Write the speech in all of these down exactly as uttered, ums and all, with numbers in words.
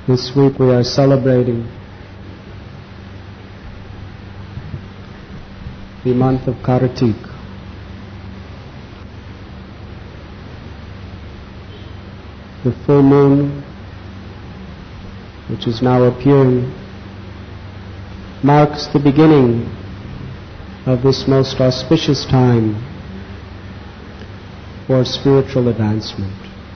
This week we are celebrating the month of Kartik. The full moon, which is now appearing, marks the beginning of this most auspicious time for spiritual advancement.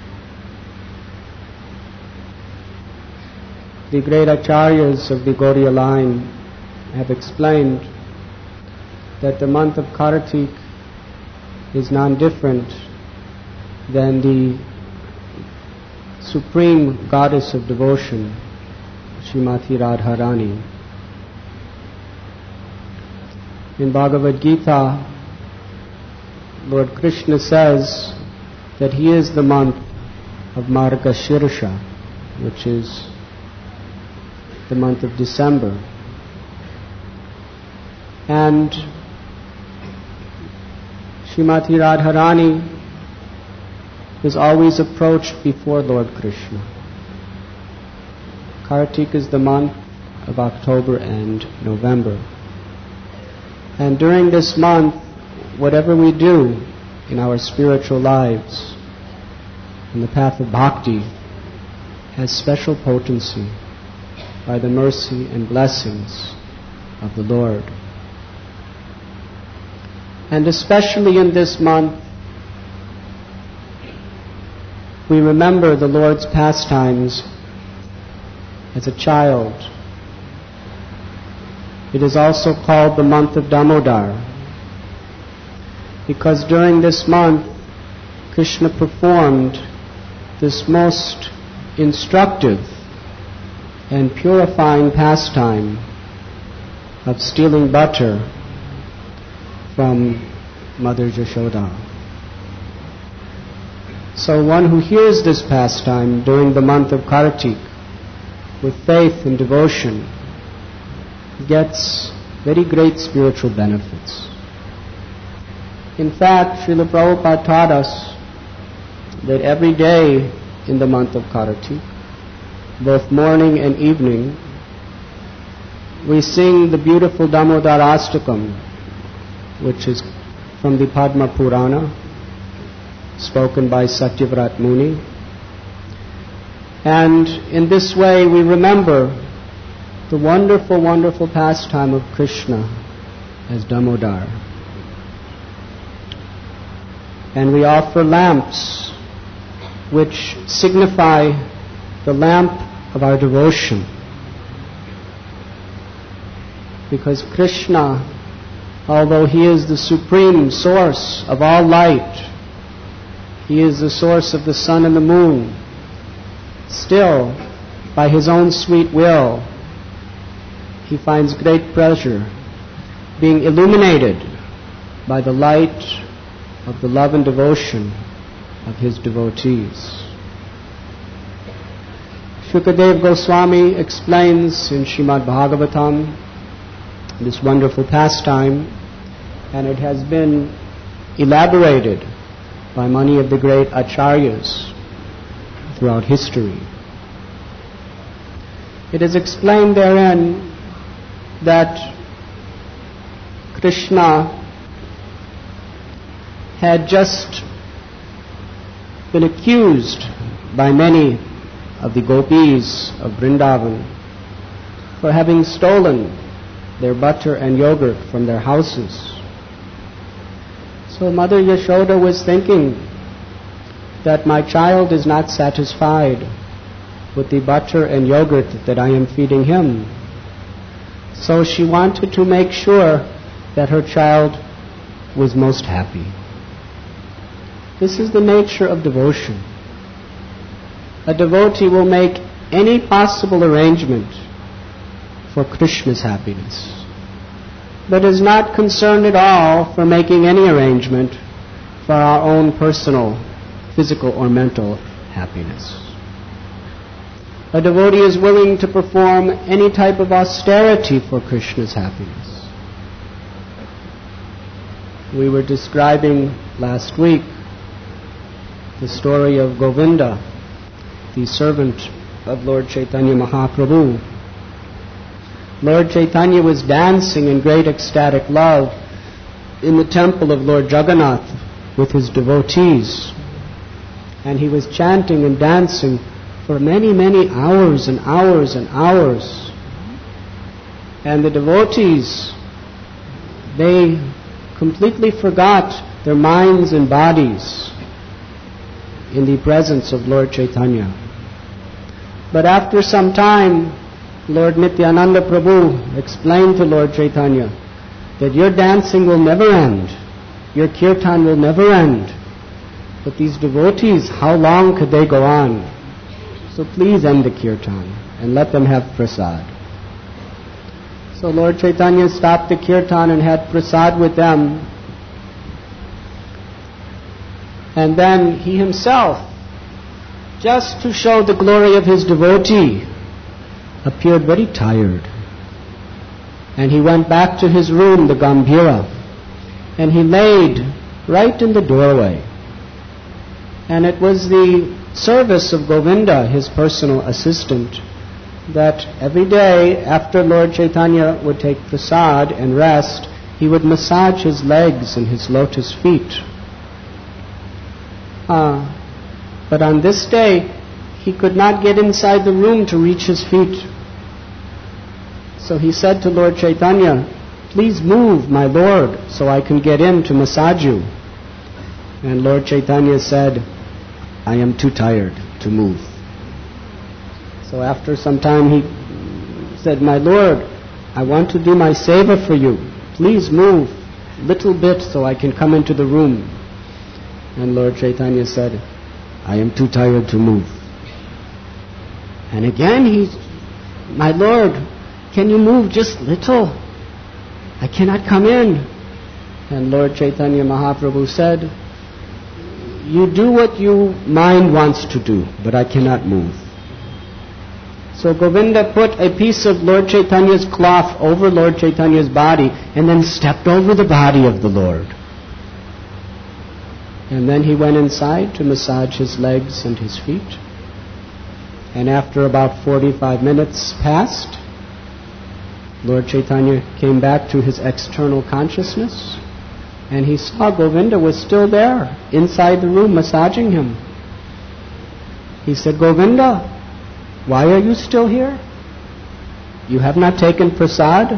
The great acharyas of the Gaudiya line have explained that the month of Kartik is non-different than the supreme goddess of devotion, Srimati Radharani. In Bhagavad Gita, Lord Krishna says that he is the month of Margashirsha, which is the month of December. And Srimati Radharani is always approached before Lord Krishna. Kartik is the month of October and November. And during this month, whatever we do in our spiritual lives, in the path of bhakti, has special potency by the mercy and blessings of the Lord. And especially in this month, we remember the Lord's pastimes as a child. It is also called the month of Damodar, because during this month, Krishna performed this most instructive and purifying pastime of stealing butter from Mother Yashoda. So one who hears this pastime during the month of Kartik with faith and devotion gets very great spiritual benefits. In fact, Srila Prabhupada taught us that every day in the month of Kartik, both morning and evening, we sing the beautiful Damodarastakam, which is from the Padma Purana, spoken by Satyavrat Muni. And in this way we remember the wonderful, wonderful pastime of Krishna as Damodar. And we offer lamps which signify the lamp of our devotion. Because Krishna, although he is the supreme source of all light, he is the source of the sun and the moon, still, by his own sweet will, he finds great pleasure being illuminated by the light of the love and devotion of his devotees. Shukadev Goswami explains in Srimad Bhagavatam this wonderful pastime, and it has been elaborated by many of the great acharyas throughout history. It is explained therein that Krishna had just been accused by many of the gopis of Vrindavan for having stolen their butter and yogurt from their houses. So Mother Yashoda was thinking that my child is not satisfied with the butter and yogurt that I am feeding him. So she wanted to make sure that her child was most happy. This is the nature of devotion. A devotee will make any possible arrangement for Krishna's happiness, but is not concerned at all for making any arrangement for our own personal, physical or mental happiness. A devotee is willing to perform any type of austerity for Krishna's happiness. We were describing last week the story of Govinda, the servant of Lord Chaitanya Mahaprabhu. Lord Chaitanya was dancing in great ecstatic love in the temple of Lord Jagannath with his devotees. And he was chanting and dancing for many, many hours and hours and hours. And the devotees, they completely forgot their minds and bodies in the presence of Lord Chaitanya. But after some time, Lord Nityananda Prabhu explained to Lord Chaitanya that your dancing will never end, your kirtan will never end. But these devotees, how long could they go on? So please end the kirtan and let them have prasad. So Lord Chaitanya stopped the kirtan and had prasad with them. And then he himself, just to show the glory of his devotee, appeared very tired. And he went back to his room, the Gambhira, and he laid right in the doorway. And it was the service of Govinda, his personal assistant, that every day after Lord Chaitanya would take prasad and rest, he would massage his legs and his lotus feet. Uh, but on this day, he could not get inside the room to reach his feet. So he said to Lord Chaitanya, "Please move, my Lord, so I can get in to massage you." And Lord Chaitanya said, "I am too tired to move." So after some time he said, "My Lord, I want to do my seva for you. Please move a little bit so I can come into the room." And Lord Chaitanya said, "I am too tired to move." And again he, "My Lord, can you move just little? I cannot come in." And Lord Chaitanya Mahaprabhu said, "You do what your mind wants to do, but I cannot move." So Govinda put a piece of Lord Chaitanya's cloth over Lord Chaitanya's body and then stepped over the body of the Lord. And then he went inside to massage his legs and his feet. And after about forty-five minutes passed, Lord Chaitanya came back to his external consciousness, and he saw Govinda was still there, inside the room, massaging him. He said, "Govinda, why are you still here? You have not taken prasad?"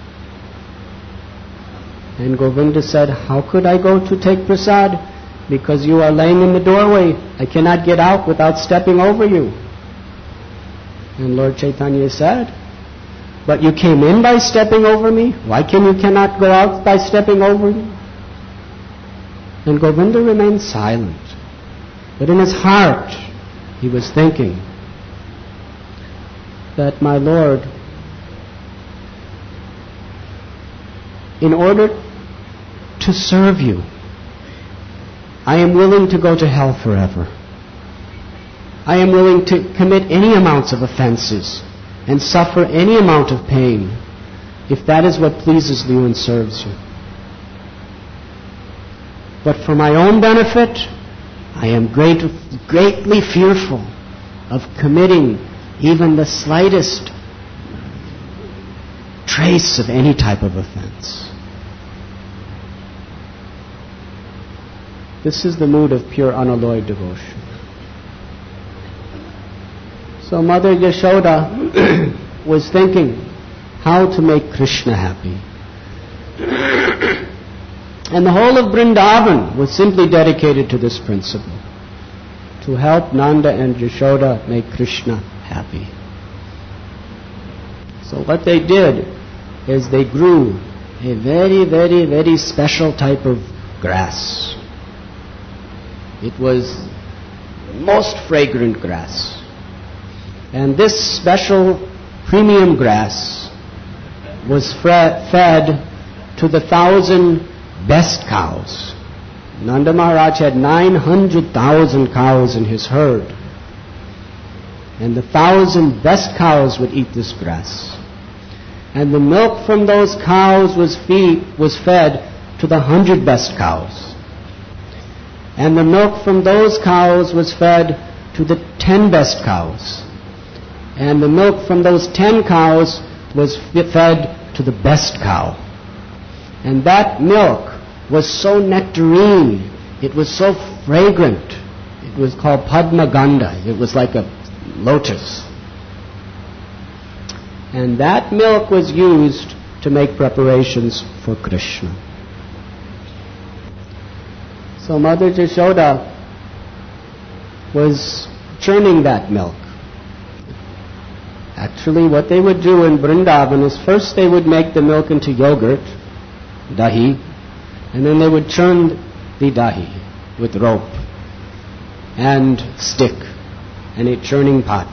And Govinda said, "How could I go to take prasad? Because you are laying in the doorway. I cannot get out without stepping over you." And Lord Chaitanya said, "But you came in by stepping over me. Why can you cannot go out by stepping over me?" And Govinda remained silent. But in his heart, he was thinking that, "My Lord, in order to serve you, I am willing to go to hell forever. I am willing to commit any amounts of offenses and suffer any amount of pain, if that is what pleases you and serves you. But for my own benefit, I am great, greatly fearful of committing even the slightest trace of any type of offense." This is the mood of pure unalloyed devotion. So Mother Yashoda was thinking how to make Krishna happy. And the whole of Vrindavan was simply dedicated to this principle, to help Nanda and Yashoda make Krishna happy. So what they did is they grew a very, very, very special type of grass. It was most fragrant grass. And this special premium grass was fed to the thousand best cows. Nanda Maharaj had nine hundred thousand cows in his herd. And the thousand best cows would eat this grass. And the milk from those cows was, feed, was fed to the hundred best cows. And the milk from those cows was fed to the ten best cows. And the milk from those ten cows was fed to the best cow. And that milk was so nectarine, it was so fragrant. It was called Padma Gandha. It was like a lotus. And that milk was used to make preparations for Krishna. So Mother Jashoda was churning that milk. Actually, what they would do in Vrindavan is first they would make the milk into yogurt, dahi, and then they would churn the dahi with rope and stick and a churning pot.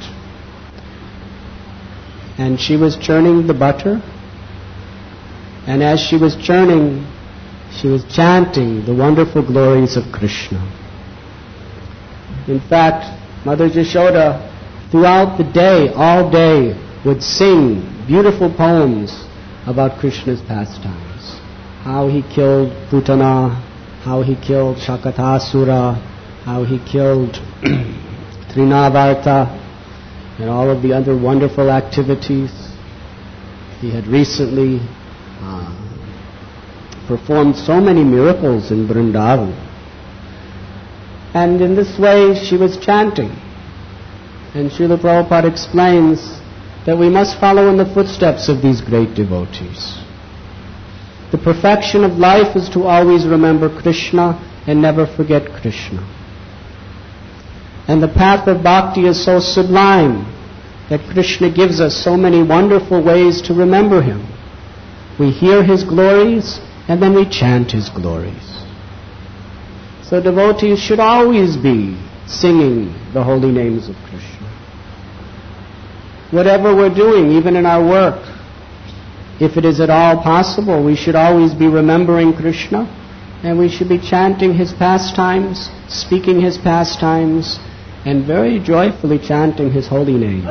And she was churning the butter, and as she was churning, she was chanting the wonderful glories of Krishna. In fact, Mother Jashoda, throughout the day, all day, would sing beautiful poems about Krishna's pastimes. How he killed Putana, how he killed Shakatasura, how he killed Trinavarta, and all of the other wonderful activities. He had recently uh, performed so many miracles in Vrindavan. And in this way she was chanting. And Srila Prabhupada explains that we must follow in the footsteps of these great devotees. The perfection of life is to always remember Krishna and never forget Krishna. And the path of bhakti is so sublime that Krishna gives us so many wonderful ways to remember Him. We hear His glories and then we chant His glories. So devotees should always be singing the holy names of Krishna. Whatever we're doing, even in our work, if it is at all possible, we should always be remembering Krishna, and we should be chanting His pastimes, speaking His pastimes, and very joyfully chanting His holy name.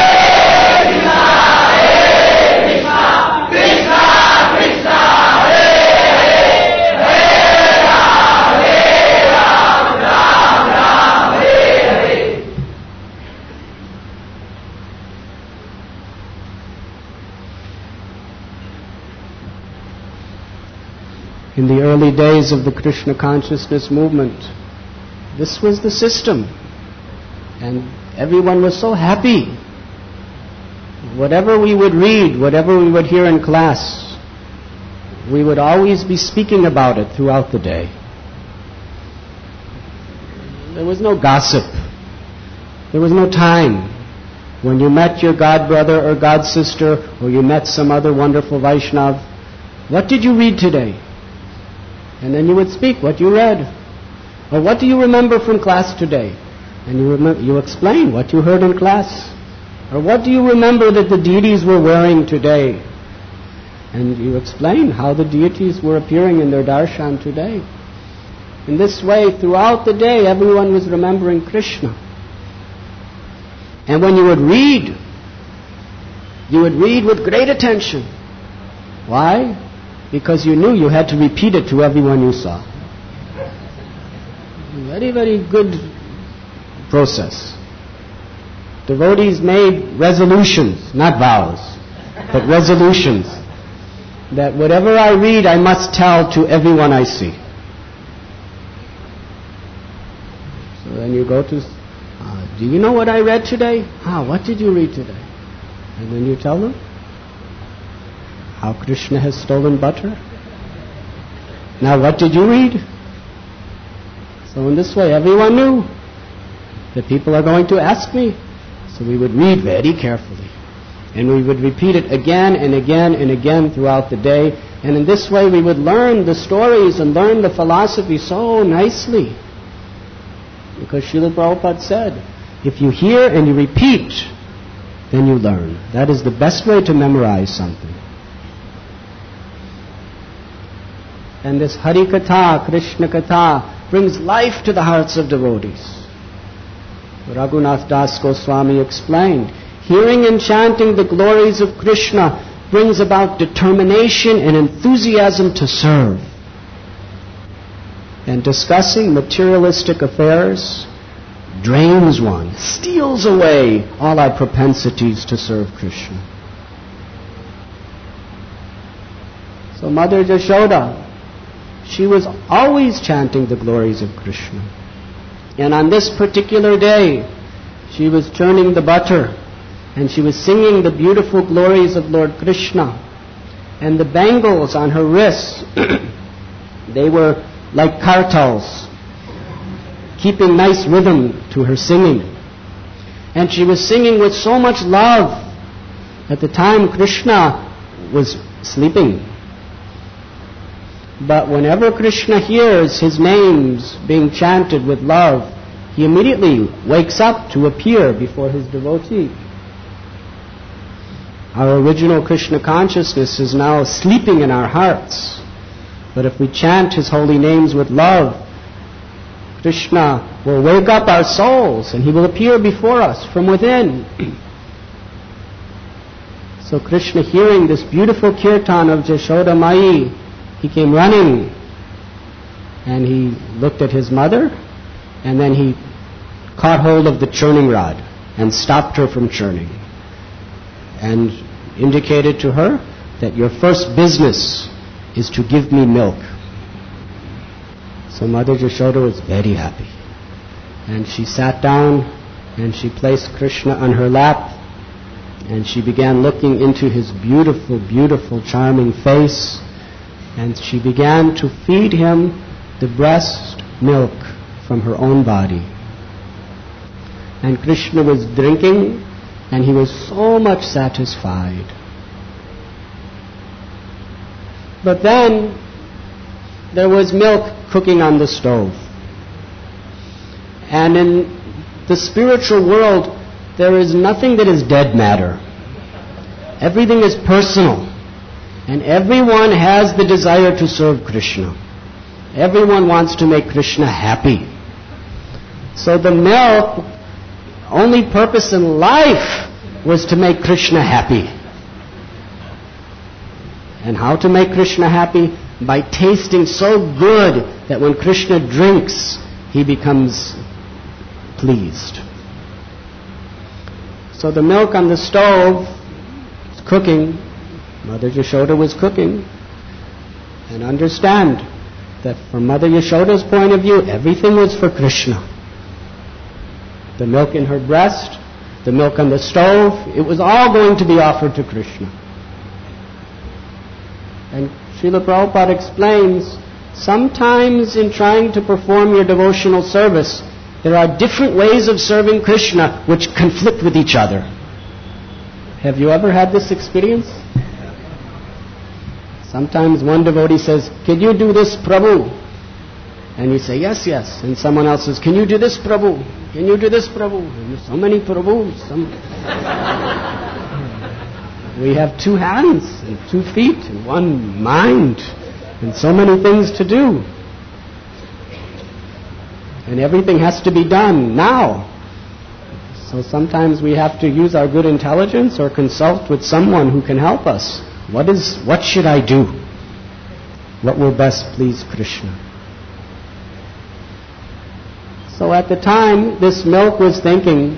In the early days of the Krishna consciousness movement, this was the system. And everyone was so happy. Whatever we would read, whatever we would hear in class, we would always be speaking about it throughout the day. There was no gossip. There was no time. When you met your god brother or god sister, or you met some other wonderful Vaishnav, what did you read today? And then you would speak what you read. Or what do you remember from class today? And you remember, you explain what you heard in class. Or what do you remember that the deities were wearing today? And you explain how the deities were appearing in their darshan today. In this way, throughout the day, everyone was remembering Krishna. And when you would read, you would read with great attention. Why? Because you knew you had to repeat it to everyone you saw. Very, very good process. Devotees made resolutions, not vows, but resolutions, that whatever I read I must tell to everyone I see. So then you go to, uh, do you know what I read today? Ah, what did you read today? And then you tell them how Krishna has stolen butter. Now what did you read? So in this way everyone knew that people are going to ask me. So we would read very carefully. And we would repeat it again and again and again throughout the day. And in this way we would learn the stories and learn the philosophy so nicely. Because Srila Prabhupada said, if you hear and you repeat, then you learn. That is the best way to memorize something. And this Hari Katha, Krishna Katha, brings life to the hearts of devotees. Raghunath Das Goswami explained, hearing and chanting the glories of Krishna brings about determination and enthusiasm to serve. And discussing materialistic affairs drains one, steals away all our propensities to serve Krishna. So Mother Yashoda, she was always chanting the glories of Krishna. And on this particular day, she was churning the butter and she was singing the beautiful glories of Lord Krishna. And the bangles on her wrists, they were like kartals, keeping nice rhythm to her singing. And she was singing with so much love. At the time, Krishna was sleeping. But whenever Krishna hears his names being chanted with love, he immediately wakes up to appear before his devotee. Our original Krishna consciousness is now sleeping in our hearts. But if we chant his holy names with love, Krishna will wake up our souls and he will appear before us from within. So Krishna, hearing this beautiful kirtan of Yashoda Mai, he came running and he looked at his mother and then he caught hold of the churning rod and stopped her from churning and indicated to her that your first business is to give me milk. So Mother Yashoda was very happy. And she sat down and she placed Krishna on her lap and she began looking into his beautiful, beautiful, charming face, and she began to feed him the breast milk from her own body. And Krishna was drinking and he was so much satisfied. But then there was milk cooking on the stove. And in the spiritual world, there is nothing that is dead matter. Everything is personal. And everyone has the desire to serve Krishna. Everyone wants to make Krishna happy. So the milk, only purpose in life was to make Krishna happy. And how to make Krishna happy? By tasting so good that when Krishna drinks, he becomes pleased. So the milk on the stove is cooking. Mother Yashoda was cooking. And understand that from Mother Yashoda's point of view, everything was for Krishna. The milk in her breast, the milk on the stove, it was all going to be offered to Krishna. And Srila Prabhupada explains, sometimes in trying to perform your devotional service, there are different ways of serving Krishna which conflict with each other. Have you ever had this experience? Sometimes one devotee says, can you do this, Prabhu? And you say, yes, yes. And someone else says, can you do this, Prabhu? Can you do this, Prabhu? And there's so many Prabhus. Some... we have two hands and two feet and one mind and so many things to do. And everything has to be done now. So sometimes we have to use our good intelligence or consult with someone who can help us. What is, what should I do? What will best please Krishna? So at the time, this milk was thinking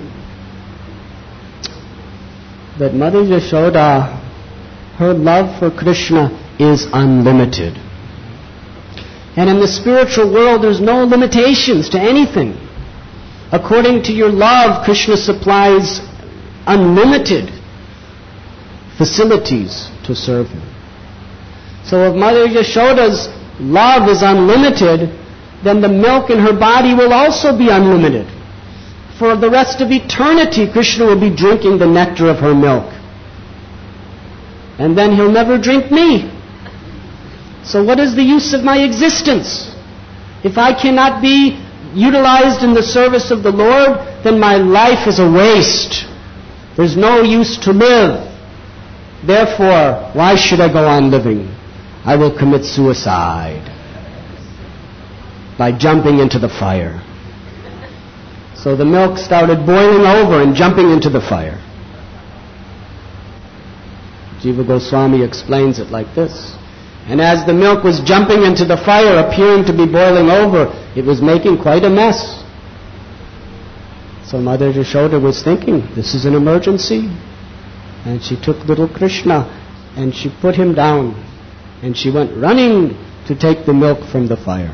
that Mother Yashoda, her love for Krishna is unlimited. And in the spiritual world, there's no limitations to anything. According to your love, Krishna supplies unlimited facilities to serve him. So if Mother Yashoda's love is unlimited, then the milk in her body will also be unlimited. For the rest of eternity, Krishna will be drinking the nectar of her milk. And then he'll never drink me. So what is the use of my existence? If I cannot be utilized in the service of the Lord, then my life is a waste. There's no use to live. Therefore, why should I go on living? I will commit suicide by jumping into the fire. So the milk started boiling over and jumping into the fire. Jiva Goswami explains it like this. And as the milk was jumping into the fire, appearing to be boiling over, it was making quite a mess. So Mother Yashoda was thinking, this is an emergency. And she took little Krishna and she put him down. And she went running to take the milk from the fire.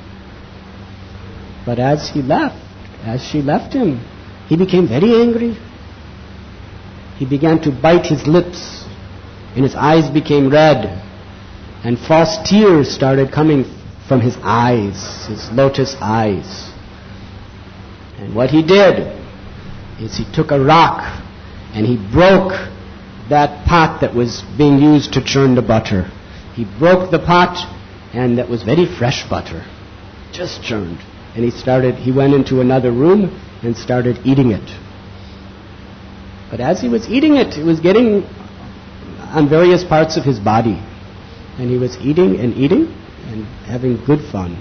But as he left, as she left him, he became very angry. He began to bite his lips, and his eyes became red, and false tears started coming from his eyes, his lotus eyes. And what he did is he took a rock and he broke that pot that was being used to churn the butter. He broke the pot, and that was very fresh butter, just churned. And he started, he went into another room and started eating it. But as he was eating it, it was getting on various parts of his body. And he was eating and eating and having good fun.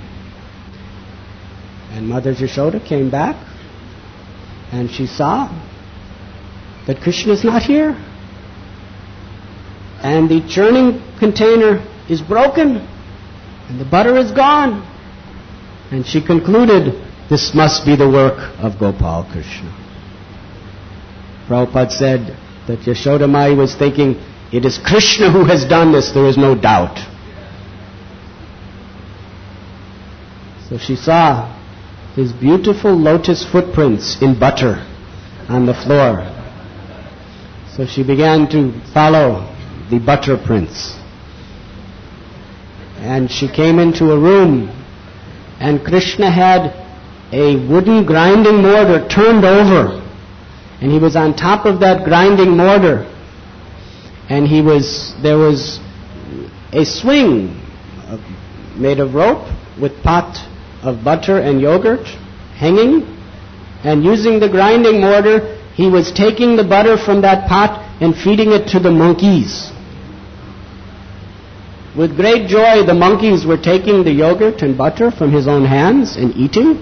And Mother Yashoda came back and she saw that Krishna is not here. And the churning container is broken and the butter is gone. And she concluded, this must be the work of Gopal Krishna. Prabhupada said that Yashoda Mai was thinking, it is Krishna who has done this, there is no doubt. So she saw his beautiful lotus footprints in butter on the floor. So she began to follow the butter prints. And she came into a room, and Krishna had a wooden grinding mortar turned over. And he was on top of that grinding mortar. And he was, there was a swing of, made of rope with pot of butter and yogurt hanging. And using the grinding mortar, he was taking the butter from that pot and feeding it to the monkeys. With great joy, the monkeys were taking the yogurt and butter from his own hands and eating.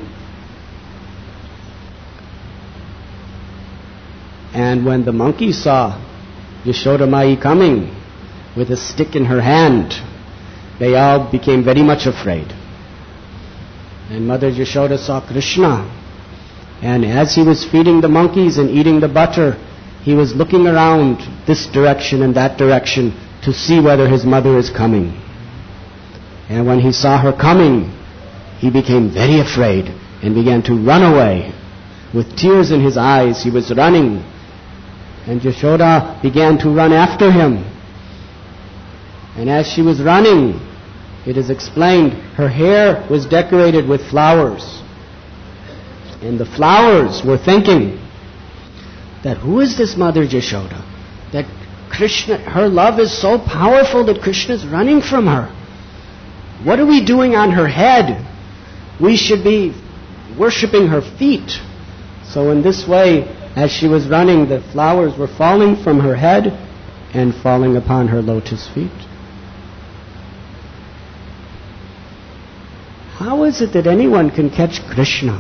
And when the monkeys saw Yashoda Mai coming with a stick in her hand, they all became very much afraid. And Mother Yashoda saw Krishna, and as he was feeding the monkeys and eating the butter, he was looking around this direction and that direction to see whether his mother is coming. And when he saw her coming, he became very afraid and began to run away. With tears in his eyes, he was running. And Yashoda began to run after him. And as she was running, it is explained, her hair was decorated with flowers. And the flowers were thinking that who is this Mother Yashoda? That Krishna, her love is so powerful that Krishna is running from her. What are we doing on her head? We should be worshipping her feet. So in this way, as she was running, the flowers were falling from her head and falling upon her lotus feet. How is it that anyone can catch Krishna?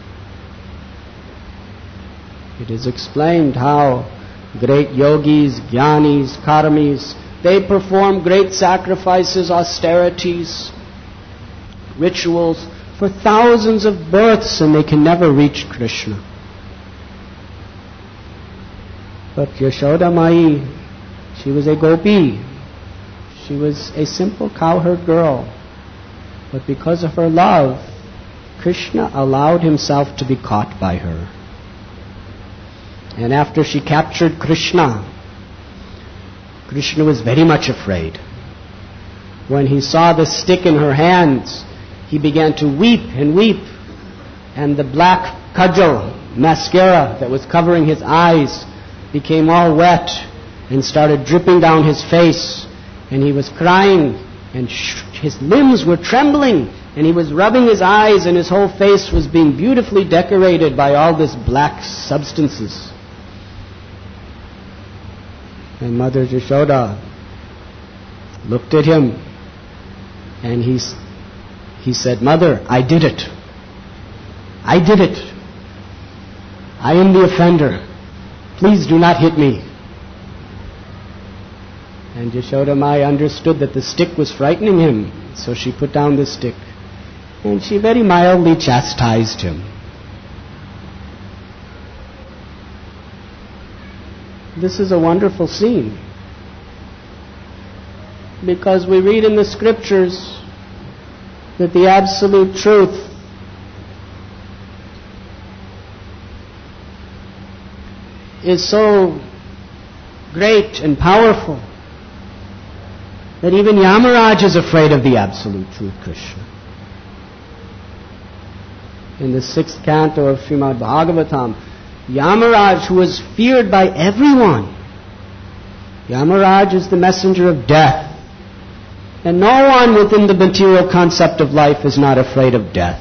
It is explained how great yogis, jnanis, karmis, they perform great sacrifices, austerities, rituals for thousands of births, and they can never reach Krishna. But Yashoda Mai, she was a gopi. She was a simple cowherd girl. But because of her love, Krishna allowed himself to be caught by her. And after she captured Krishna, Krishna was very much afraid. When he saw the stick in her hands, he began to weep and weep. And the black kajal, mascara that was covering his eyes, became all wet and started dripping down his face. And he was crying, and sh- his limbs were trembling, and he was rubbing his eyes, and his whole face was being beautifully decorated by all this black substances. And Mother Yashoda looked at him, and he, he said, Mother, I did it. I did it. I am the offender. Please do not hit me. And Yashoda Mai understood that the stick was frightening him, so she put down the stick. And she very mildly chastised him. This is a wonderful scene, because we read in the scriptures that the absolute truth is so great and powerful that even Yamaraj is afraid of the absolute truth, Krishna. In the sixth canto of Srimad Bhagavatam, Yamaraj, who is feared by everyone, Yamaraj is the messenger of death. And no one within the material concept of life is not afraid of death.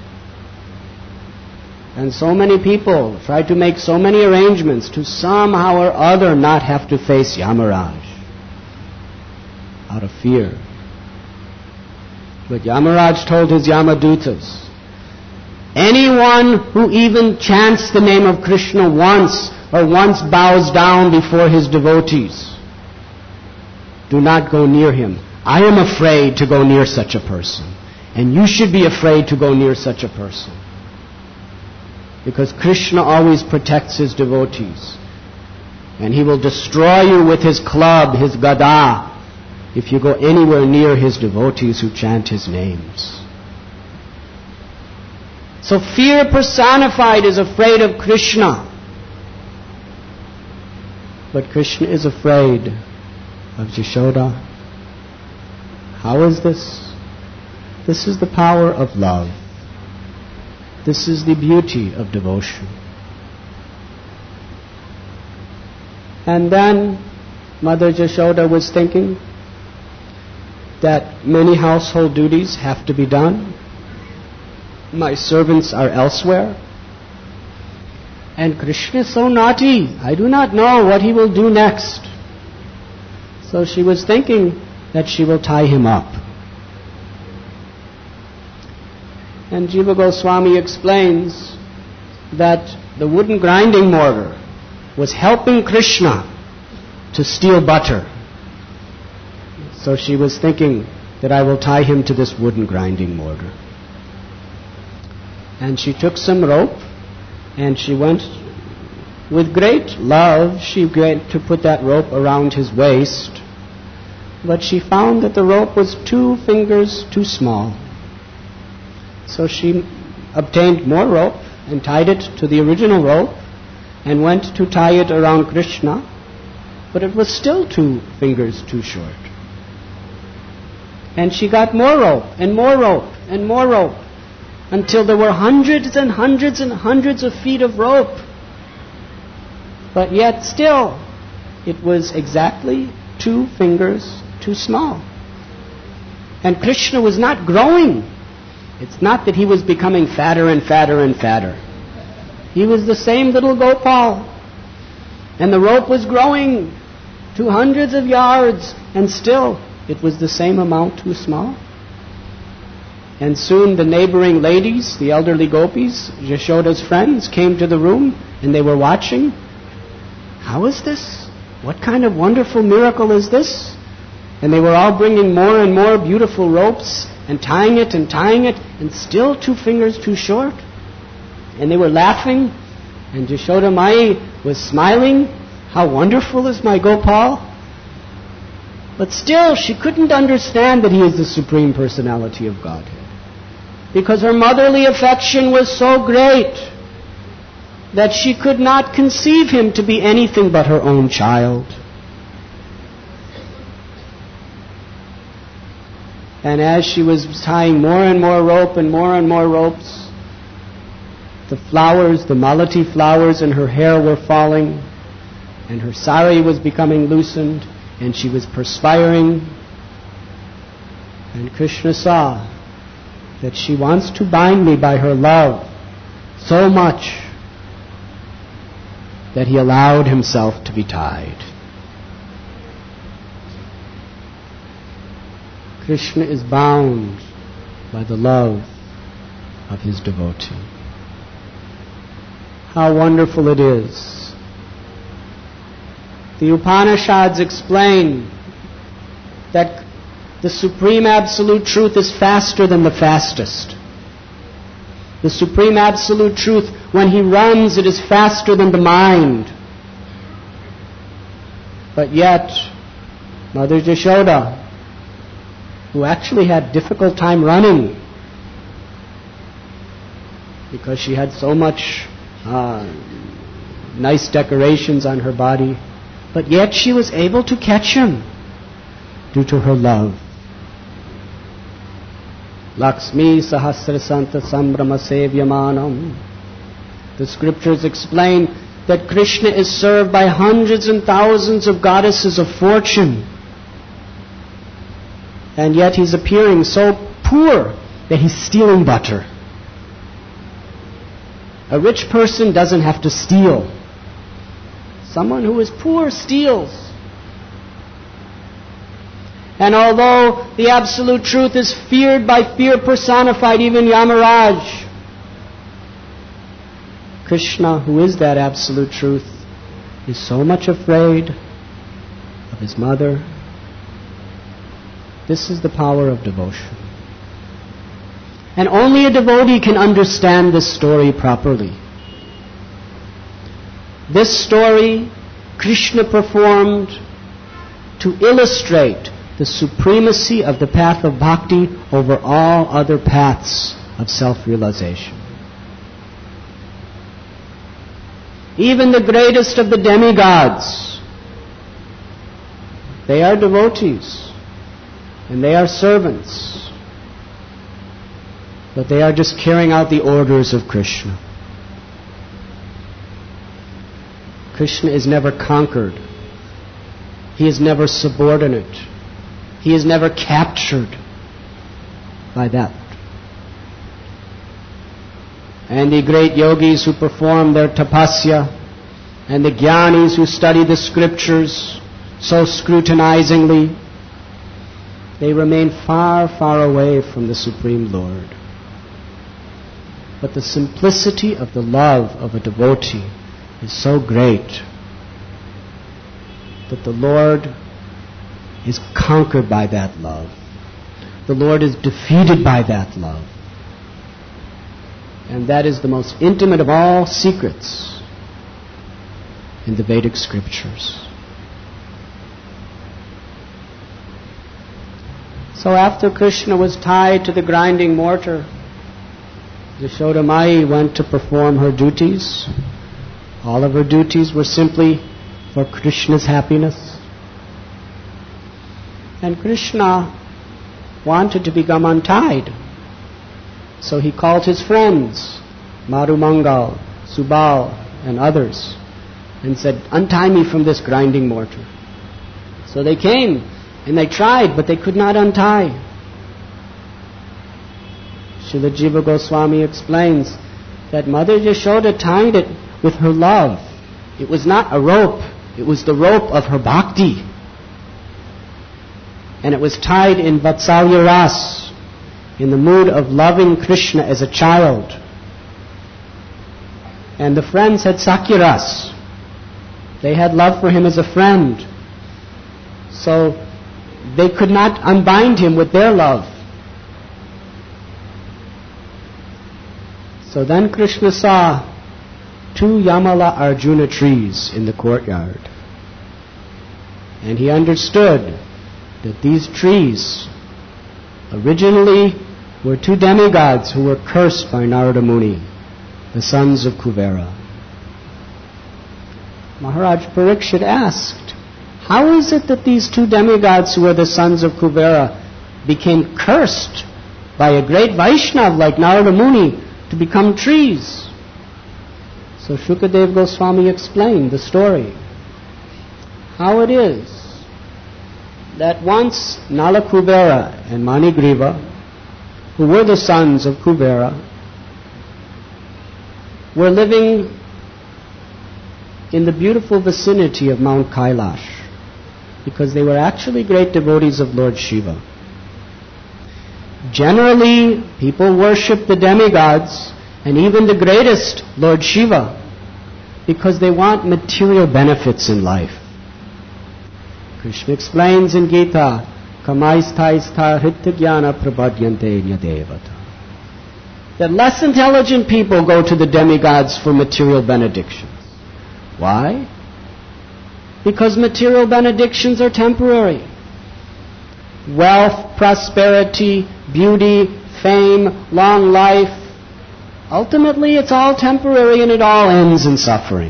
And so many people try to make so many arrangements to somehow or other not have to face Yamaraj out of fear. But Yamaraj told his Yamadutas, anyone who even chants the name of Krishna once or once bows down before his devotees, do not go near him. I am afraid to go near such a person. And you should be afraid to go near such a person. Because Krishna always protects his devotees. And he will destroy you with his club, his gada, if you go anywhere near his devotees who chant his names. So fear personified is afraid of Krishna. But Krishna is afraid of Yashoda. How is this? This is the power of love. This is the beauty of devotion. And then Mother Yashoda was thinking that many household duties have to be done. My servants are elsewhere. And Krishna is so naughty. I do not know what he will do next. So she was thinking that she will tie him up. And Jiva Goswami explains that the wooden grinding mortar was helping Krishna to steal butter. So she was thinking that I will tie him to this wooden grinding mortar. And she took some rope and she went with great love. She went to put that rope around his waist. But she found that the rope was two fingers too small. So she obtained more rope and tied it to the original rope and went to tie it around Krishna, but it was still two fingers too short. And she got more rope and more rope and more rope until there were hundreds and hundreds and hundreds of feet of rope. But yet still, it was exactly two fingers too small. And Krishna was not growing. It's not that he was becoming fatter and fatter and fatter. He was the same little Gopal. And the rope was growing to hundreds of yards, and still it was the same amount too small. And soon the neighboring ladies, the elderly gopis, Yashoda's friends, came to the room and they were watching. How is this? What kind of wonderful miracle is this? And they were all bringing more and more beautiful ropes and tying it and tying it, and still two fingers too short. And they were laughing, and Yashoda Mai was smiling. How wonderful is my Gopal? But still, she couldn't understand that he is the Supreme Personality of Godhead, because her motherly affection was so great that she could not conceive him to be anything but her own child. And as she was tying more and more rope and more and more ropes, the flowers, the malati flowers in her hair were falling, and her sari was becoming loosened, and she was perspiring. And Krishna saw that she wants to bind me by her love so much that he allowed himself to be tied. Krishna is bound by the love of his devotee. How wonderful it is. The Upanishads explain that the Supreme Absolute Truth is faster than the fastest. The Supreme Absolute Truth, when he runs, it is faster than the mind. But yet, Mother Yashoda, who actually had difficult time running because she had so much uh, nice decorations on her body, but yet she was able to catch him due to her love. Lakshmi Sahasrasanta Sambrama Sevyamanam. The scriptures explain that Krishna is served by hundreds and thousands of goddesses of fortune. And yet he's appearing so poor that he's stealing butter. A rich person doesn't have to steal. Someone who is poor steals. And although the absolute truth is feared by fear personified, even Yamaraj, Krishna, who is that absolute truth, is so much afraid of his mother. This is the power of devotion. And only a devotee can understand this story properly. This story Krishna performed to illustrate the supremacy of the path of bhakti over all other paths of self-realization. Even the greatest of the demigods, they are devotees and they are servants, but they are just carrying out the orders of Krishna. Krishna is never conquered. He is never subordinate. He is never captured by that. And the great yogis who perform their tapasya, and the jnanis who study the scriptures so scrutinizingly, they remain far, far away from the Supreme Lord. But the simplicity of the love of a devotee is so great that the Lord is conquered by that love. The Lord is defeated by that love. And that is the most intimate of all secrets in the Vedic scriptures. So after Krishna was tied to the grinding mortar, Yashoda Mai went to perform her duties. All of her duties were simply for Krishna's happiness. And Krishna wanted to become untied. So he called his friends, Marumangal, Subal, and others, and said, "Untie me from this grinding mortar." So they came, and they tried, but they could not untie. Srila Jiva Goswami explains that Mother Yashoda tied it with her love. It was not a rope, it was the rope of her bhakti. And it was tied in Vatsalya Ras, in the mood of loving Krishna as a child. And the friends had Sakya Ras. They had love for him as a friend. So they could not unbind him with their love. So then Krishna saw two Yamala Arjuna trees in the courtyard. And he understood that these trees originally were two demigods who were cursed by Narada Muni, the sons of Kuvera. Maharaj Parikshit asked, how is it that these two demigods who were the sons of Kuvera became cursed by a great Vaishnav like Narada Muni to become trees? So Shukadev Goswami explained the story. How it is that once Nala Kuvera and Manigriva, who were the sons of Kuvera, were living in the beautiful vicinity of Mount Kailash, because they were actually great devotees of Lord Shiva. Generally, people worship the demigods and even the greatest, Lord Shiva, because they want material benefits in life. Krishna explains in Gita, Kamaisthaistha hrityajnana prabhadyante nyadevata, that less intelligent people go to the demigods for material benedictions. Why? Because material benedictions are temporary. Wealth, prosperity, beauty, fame, long life, ultimately it's all temporary and it all ends in suffering.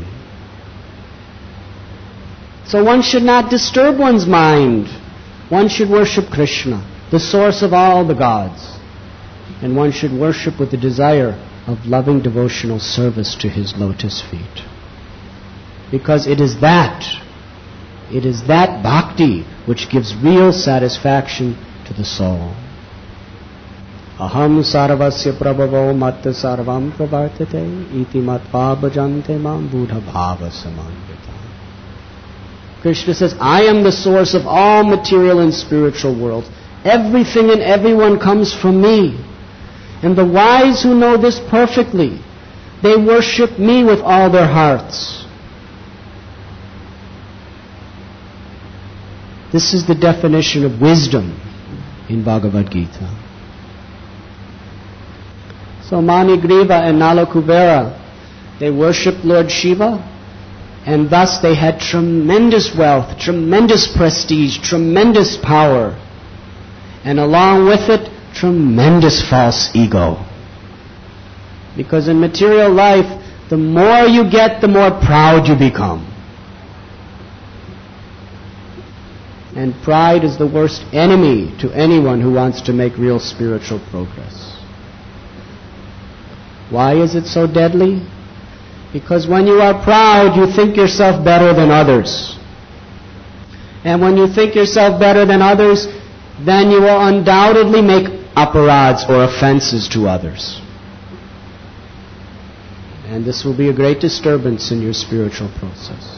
So one should not disturb one's mind. One should worship Krishna, the source of all the gods. And one should worship with the desire of loving devotional service to his lotus feet. Because it is that, it is that bhakti which gives real satisfaction to the soul. Aham sarvasya prabhavo matta sarvam pravartate iti matva bhajante mam buddha bhava samandita. Krishna says, I am the source of all material and spiritual worlds. Everything and everyone comes from me. And the wise who know this perfectly, they worship me with all their hearts. This is the definition of wisdom in Bhagavad Gita. So Manigriva and Nalakuvera, they worshipped Lord Shiva, and thus they had tremendous wealth, tremendous prestige, tremendous power, and along with it, tremendous false ego. Because in material life, the more you get, the more proud you become. And pride is the worst enemy to anyone who wants to make real spiritual progress. Why is it so deadly? Because when you are proud, you think yourself better than others. And when you think yourself better than others, then you will undoubtedly make aparads or offenses to others. And this will be a great disturbance in your spiritual process.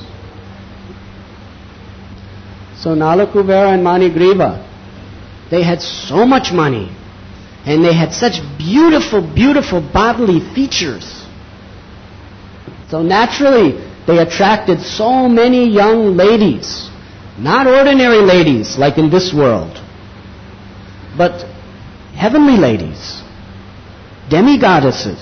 So Nalakuvera and Manigriva, they had so much money, and they had such beautiful, beautiful bodily features. So naturally, they attracted so many young ladies, not ordinary ladies like in this world, but heavenly ladies, demigoddesses.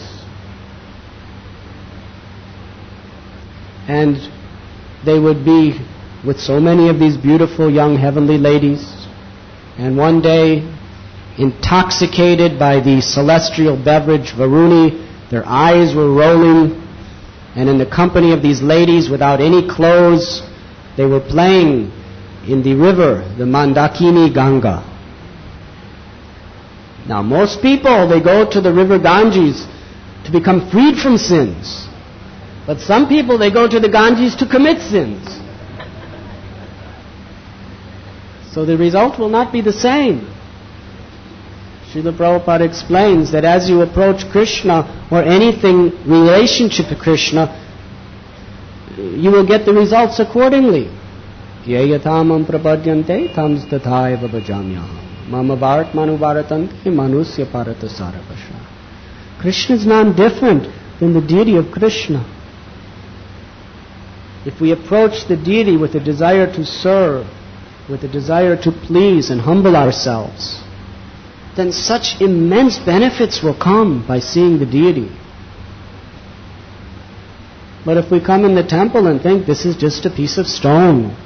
And they would be with so many of these beautiful young heavenly ladies, and one day, intoxicated by the celestial beverage Varuni, their eyes were rolling, and in the company of these ladies without any clothes, they were playing in the river, the Mandakini Ganga. Now most people, they go to the river Ganges to become freed from sins. But some people, they go to the Ganges to commit sins. So the result will not be the same. Srila Prabhupada explains that as you approach Krishna or anything relationship to Krishna, you will get the results accordingly. Yeyatamam prapadyante tams tathaiva bhajamyaham mama bharat manu bharatanti manusya parata sarvasha. Krishna is non-different than the deity of Krishna. If we approach the deity with a desire to serve, with a desire to please and humble ourselves, then such immense benefits will come by seeing the deity. But if we come in the temple and think this is just a piece of stone,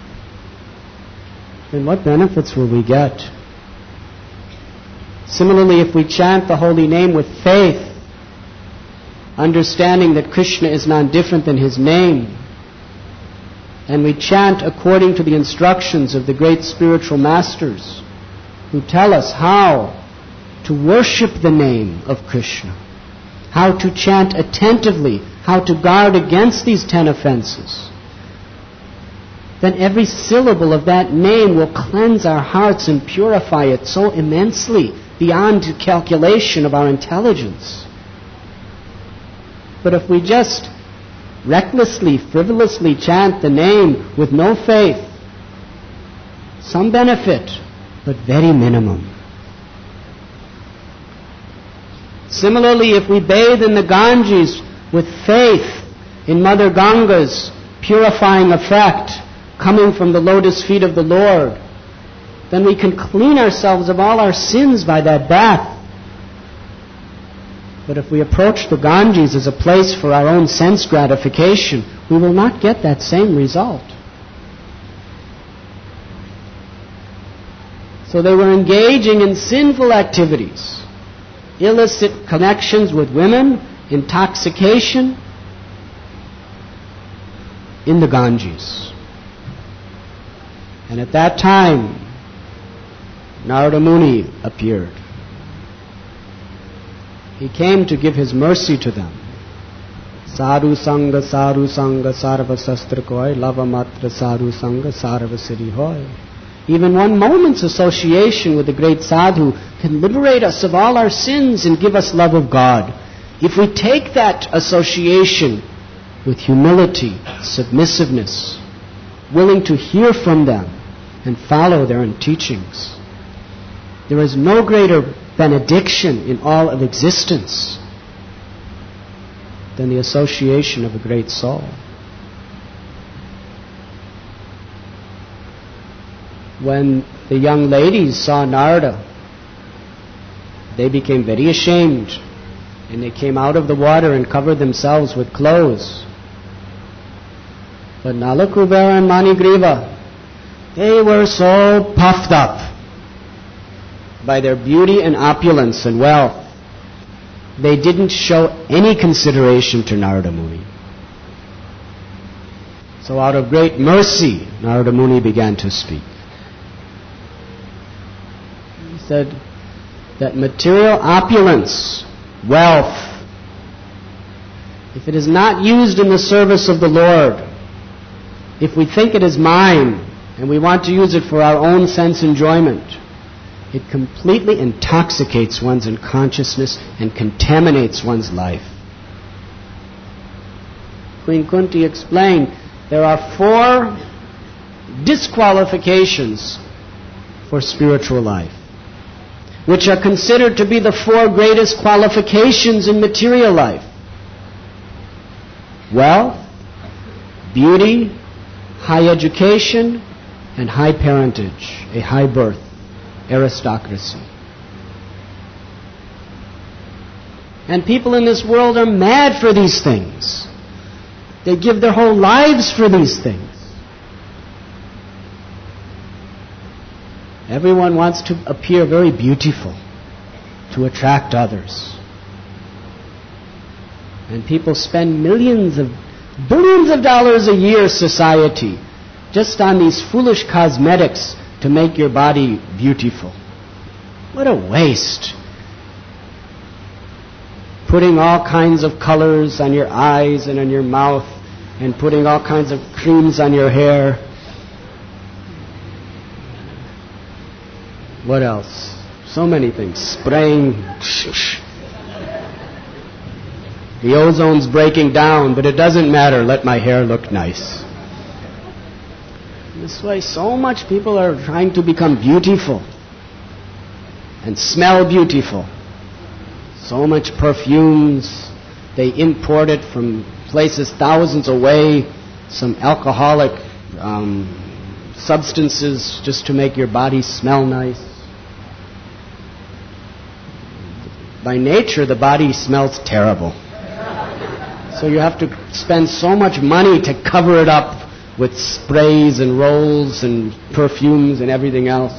then what benefits will we get? Similarly, if we chant the holy name with faith, understanding that Krishna is non-different than his name, and we chant according to the instructions of the great spiritual masters who tell us how to worship the name of Krishna, how to chant attentively, how to guard against these ten offenses, then every syllable of that name will cleanse our hearts and purify it so immensely beyond calculation of our intelligence. But if we just recklessly, frivolously chant the name with no faith, some benefit, but very minimum. Similarly, if we bathe in the Ganges with faith in Mother Ganga's purifying effect coming from the lotus feet of the Lord, then we can clean ourselves of all our sins by that bath. But if we approach the Ganges as a place for our own sense gratification, we will not get that same result. So they were engaging in sinful activities, illicit connections with women, intoxication in the Ganges. And at that time, Narada Muni appeared. He came to give his mercy to them. Sadhu Sangha, Sadhu Sangha, Sarva Sastra Koi, Lava Matra Sadhu Sangha, Sarva Siddhi Hoy. Even one moment's association with the great sadhu can liberate us of all our sins and give us love of God. If we take that association with humility, submissiveness, willing to hear from them and follow their teachings, there is no greater benediction in all of existence than the association of a great soul. When the young ladies saw Narada, they became very ashamed, and they came out of the water and covered themselves with clothes. But Nala Kubera and Manigriva, they were so puffed up by their beauty and opulence and wealth, they didn't show any consideration to Narada Muni. So out of great mercy, Narada Muni began to speak. He said that material opulence, wealth, if it is not used in the service of the Lord, if we think it is mine and we want to use it for our own sense enjoyment, it completely intoxicates one's consciousness and contaminates one's life. Queen Kunti explained there are four disqualifications for spiritual life, which are considered to be the four greatest qualifications in material life: wealth, beauty, high education, and high parentage, a high birth, aristocracy. And people in this world are mad for these things. They give their whole lives for these things. Everyone wants to appear very beautiful, to attract others. And people spend millions of, billions of dollars a year, society, just on these foolish cosmetics to make your body beautiful. What a waste. Putting all kinds of colors on your eyes and on your mouth, and putting all kinds of creams on your hair. What else? So many things. Spraying. The ozone's breaking down, but it doesn't matter. Let my hair look nice. This way, so much people are trying to become beautiful and smell beautiful. So much perfumes. They import it from places thousands away, some alcoholic um, substances just to make your body smell nice. By nature, the body smells terrible. So you have to spend so much money to cover it up with sprays and rolls and perfumes and everything else.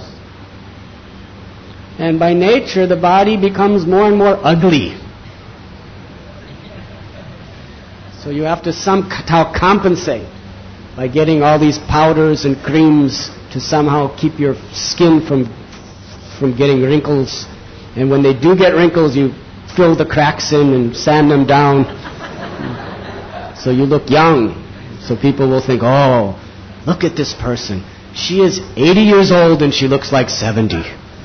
And by nature, the body becomes more and more ugly. So you have to somehow compensate by getting all these powders and creams to somehow keep your skin from from getting wrinkles. And when they do get wrinkles, you fill the cracks in and sand them down. So you look young. So people will think, oh, look at this person. She is eighty years old and she looks like seventy.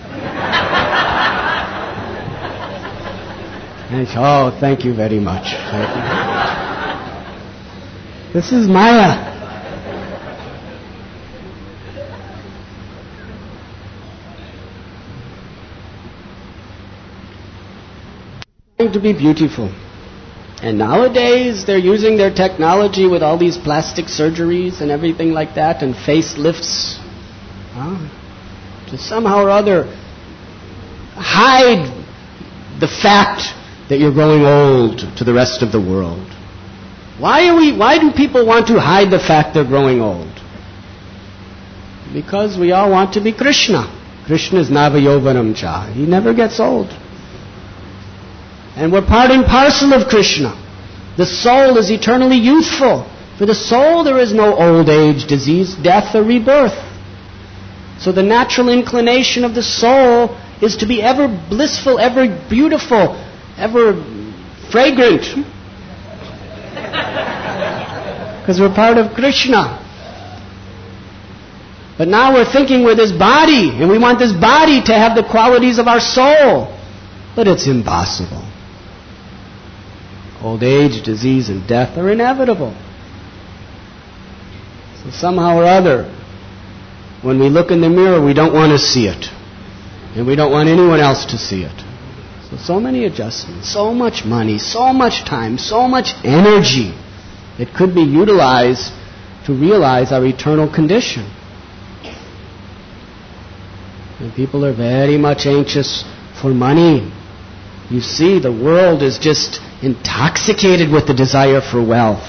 And oh, thank you very much. Thank you. This is Maya. Trying to be beautiful. And nowadays they're using their technology with all these plastic surgeries and everything like that, and facelifts, huh? To somehow or other hide the fact that you're growing old to the rest of the world. Why are we? Why do people want to hide the fact they're growing old? Because we all want to be Krishna. Krishna is Navayovanam Cha. He never gets old. And we're part and parcel of Krishna. The soul is eternally youthful. For the soul there is no old age, disease, death, or rebirth. So the natural inclination of the soul is to be ever blissful, ever beautiful, ever fragrant. Because we're part of Krishna. But now we're thinking we're this body, and we want this body to have the qualities of our soul. But it's impossible. Old age, disease, and death are inevitable. So somehow or other, when we look in the mirror, we don't want to see it. And we don't want anyone else to see it. So, so many adjustments, so much money, so much time, so much energy that could be utilized to realize our eternal condition. And people are very much anxious for money. You see, the world is just intoxicated with the desire for wealth.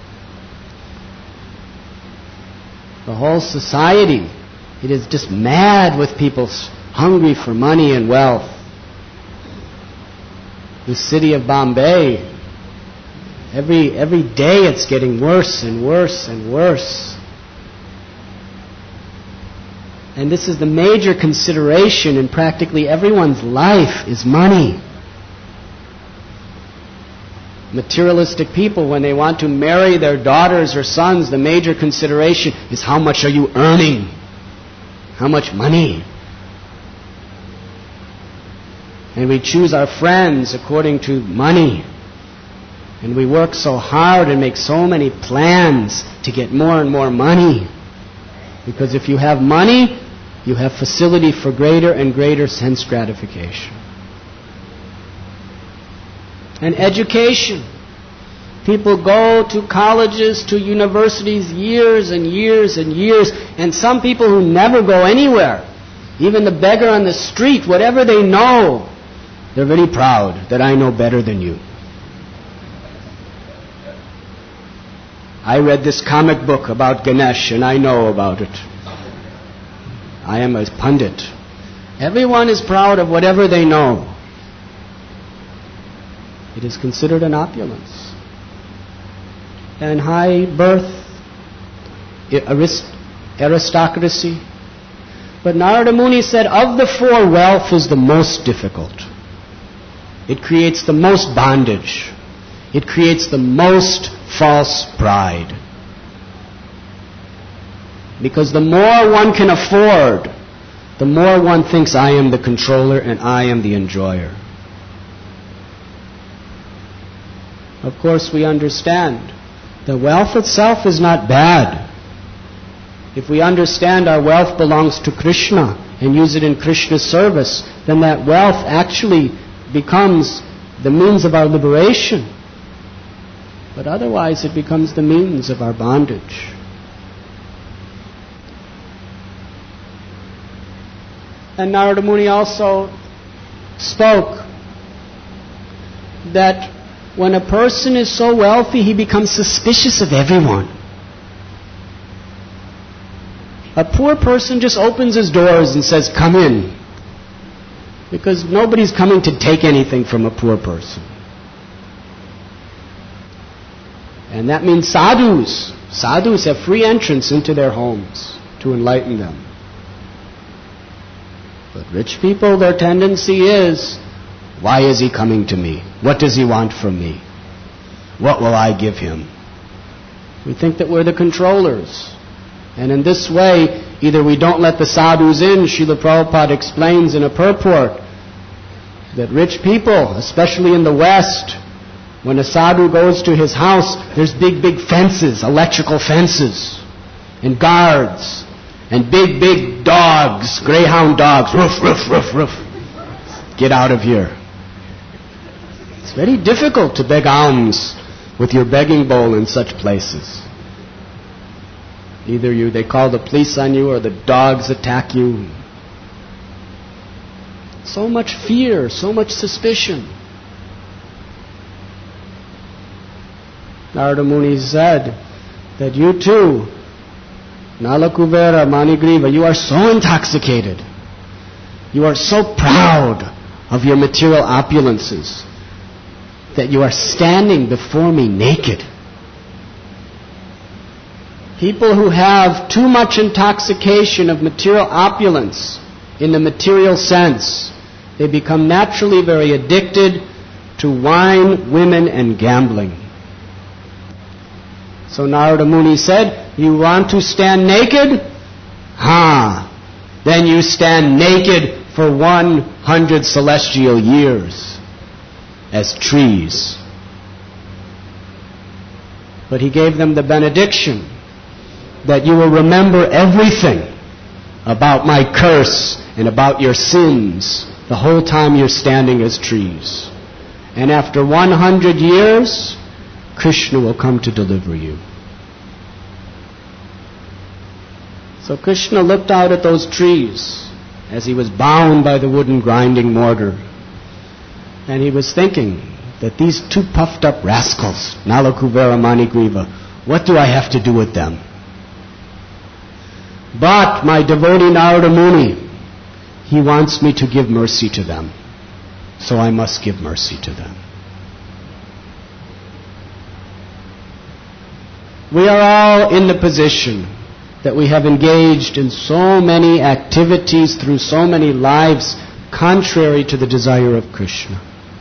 The whole society, it is just mad with people hungry for money and wealth. The city of Bombay, every every day it's getting worse and worse and worse. And this is the major consideration in practically everyone's life, is money. Materialistic people, when they want to marry their daughters or sons, the major consideration is how much are you earning? How much money? And we choose our friends according to money. And we work so hard and make so many plans to get more and more money. Because if you have money, you have facility for greater and greater sense gratification. And education. People go to colleges, to universities years and years and years, and some people who never go anywhere, even the beggar on the street, whatever they know, they're very proud that I know better than you. I read this comic book about Ganesh and I know about it. I am a pundit. Everyone is proud of whatever they know. It is considered an opulence. And high birth, arist- aristocracy. But Narada Muni said, of the four, wealth is the most difficult. It creates the most bondage. It creates the most false pride. Because the more one can afford, the more one thinks I am the controller and I am the enjoyer. Of course, we understand that wealth itself is not bad. If we understand our wealth belongs to Krishna and use it in Krishna's service, then that wealth actually becomes the means of our liberation. But otherwise it becomes the means of our bondage. And Narada Muni also spoke that when a person is so wealthy, he becomes suspicious of everyone. A poor person just opens his doors and says, come in. Because nobody's coming to take anything from a poor person. And that means sadhus. Sadhus have free entrance into their homes to enlighten them. But rich people, their tendency is, why is he coming to me? What does he want from me? What will I give him? We think that we're the controllers. And in this way, either we don't let the sadhus in. Srila Prabhupada explains in a purport that rich people, especially in the West, when a sadhu goes to his house, there's big, big fences, electrical fences, and guards, and big, big dogs, greyhound dogs, roof, roof, roof, roof. Get out of here. It's very difficult to beg alms with your begging bowl in such places. Either you, they call the police on you, or the dogs attack you. So much fear, so much suspicion. Narada Muni said that you too, Nalakuvera, Manigriva, you are so intoxicated You are so proud of your material opulences that you are standing before me naked. People who have too much intoxication of material opulence in the material sense, they become naturally very addicted to wine, women, and gambling. So Narada Muni said, you want to stand naked? Ha! Then you stand naked for one hundred celestial years as trees. But he gave them the benediction that you will remember everything about my curse and about your sins the whole time you're standing as trees. And after one hundred years, Krishna will come to deliver you. So Krishna looked out at those trees as he was bound by the wooden grinding mortar. And he was thinking that these two puffed up rascals, Nala Kuvera, Manigriva, what do I have to do with them? But my devotee Narada Muni, he wants me to give mercy to them. So I must give mercy to them. We are all in the position that we have engaged in so many activities through so many lives contrary to the desire of Krishna.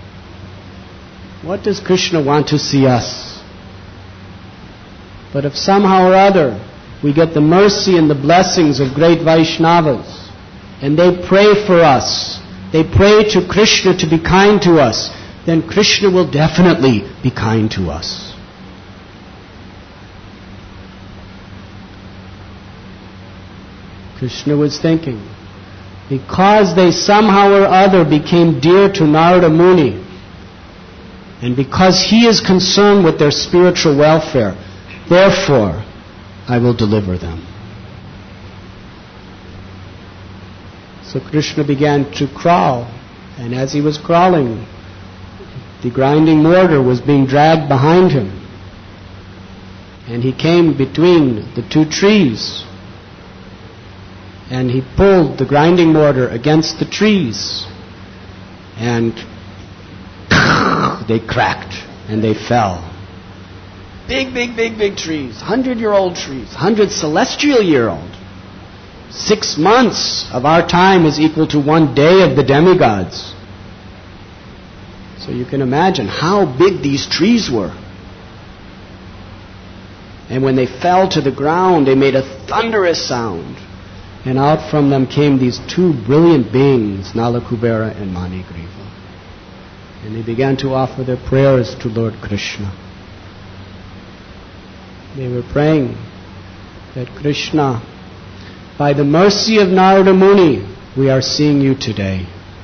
What does Krishna want to see us? But if somehow or other we get the mercy and the blessings of great Vaishnavas, and they pray for us, they pray to Krishna to be kind to us, then Krishna will definitely be kind to us. Krishna was thinking, because they somehow or other became dear to Narada Muni, and because he is concerned with their spiritual welfare, therefore I will deliver them. So Krishna began to crawl, and as he was crawling, the grinding mortar was being dragged behind him, and he came between the two trees, and he pulled the grinding mortar against the trees, and they cracked and they fell. Big, big, big, big trees, hundred-year-old trees, hundred celestial-year-old. Six months of our time is equal to one day of the demigods. So you can imagine how big these trees were. And when they fell to the ground, they made a thunderous sound. And out from them came these two brilliant beings, Nala Kubera and Manigriva. And they began to offer their prayers to Lord Krishna. They were praying that Krishna, by the mercy of Narada Muni, we are seeing you today.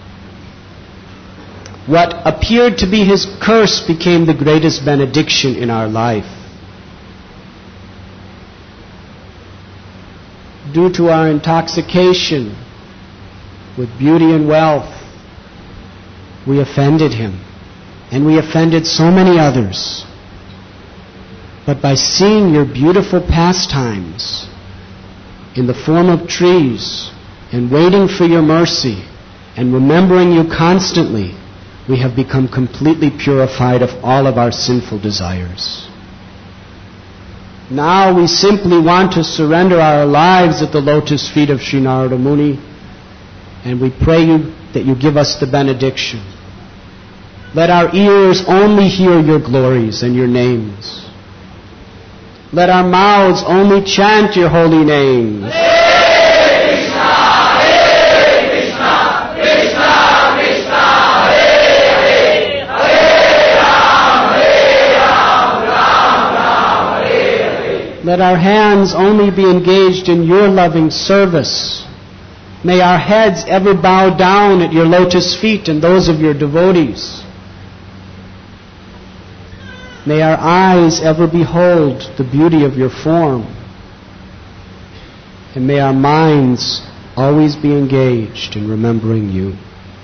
What appeared to be his curse became the greatest benediction in our life. Due to our intoxication with beauty and wealth, we offended him, and we offended so many others. But by seeing your beautiful pastimes in the form of trees, and waiting for your mercy, and remembering you constantly, we have become completely purified of all of our sinful desires. Now we simply want to surrender our lives at the lotus feet of Sri Narada Muni, and we pray you that you give us the benediction. Let our ears only hear your glories and your names. Let our mouths only chant your holy names. Hare Krishna, Hare Krishna, Krishna Krishna, Hare Hare, Hare Ram, Hare Ram, Ram Ram, Hare Hare. Let our hands only be engaged in your loving service. May our heads ever bow down at your lotus feet and those of your devotees. May our eyes ever behold the beauty of your form. And may our minds always be engaged in remembering you.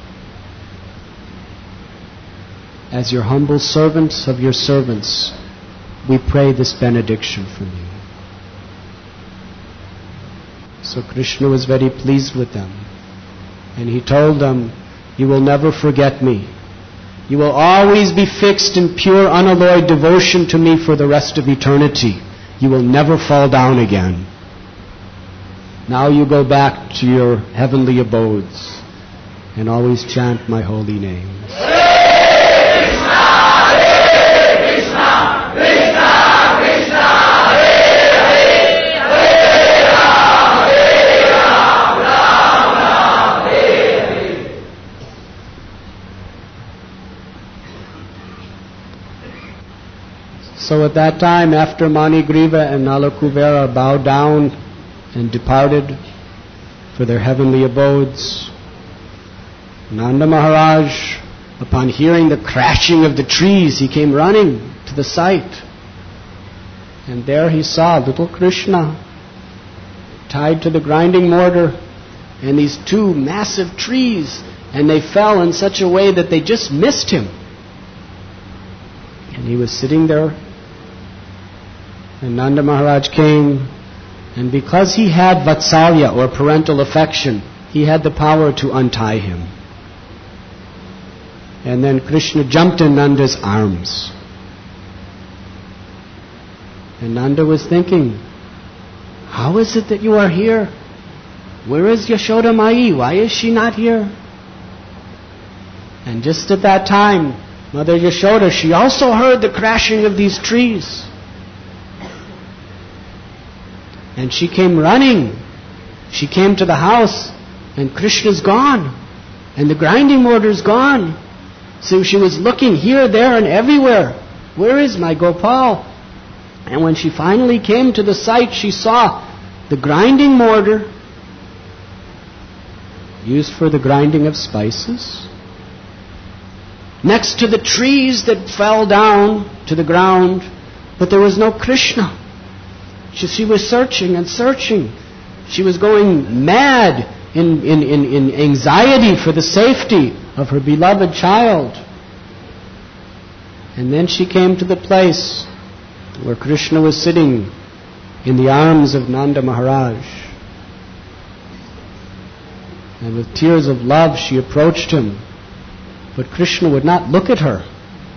As your humble servants of your servants, we pray this benediction from you. So Krishna was very pleased with them. And he told them, you will never forget me. You will always be fixed in pure, unalloyed devotion to me for the rest of eternity. You will never fall down again. Now you go back to your heavenly abodes and always chant my holy names. So at that time, after Manigriva and Nalakuvera bowed down and departed for their heavenly abodes, Nanda Maharaj, upon hearing the crashing of the trees, he came running to the site. And there he saw little Krishna tied to the grinding mortar and these two massive trees, and they fell in such a way that they just missed him. And he was sitting there. And Nanda Maharaj came, and because he had Vatsalya, or parental affection, he had the power to untie him. And then Krishna jumped in Nanda's arms. And Nanda was thinking, how is it that you are here? Where is Yashoda Mai? Why is she not here? And just at that time, Mother Yashoda, she also heard the crashing of these trees. And she came running. She came to the house, and Krishna's gone. And the grinding mortar's gone. So she was looking here, there, and everywhere. Where is my Gopal? And when she finally came to the site, she saw the grinding mortar used for the grinding of spices, next to the trees that fell down to the ground, but there was no Krishna. She, she was searching and searching. She was going mad in, in, in, in anxiety for the safety of her beloved child. And then she came to the place where Krishna was sitting in the arms of Nanda Maharaj. And with tears of love she approached him. But Krishna would not look at her.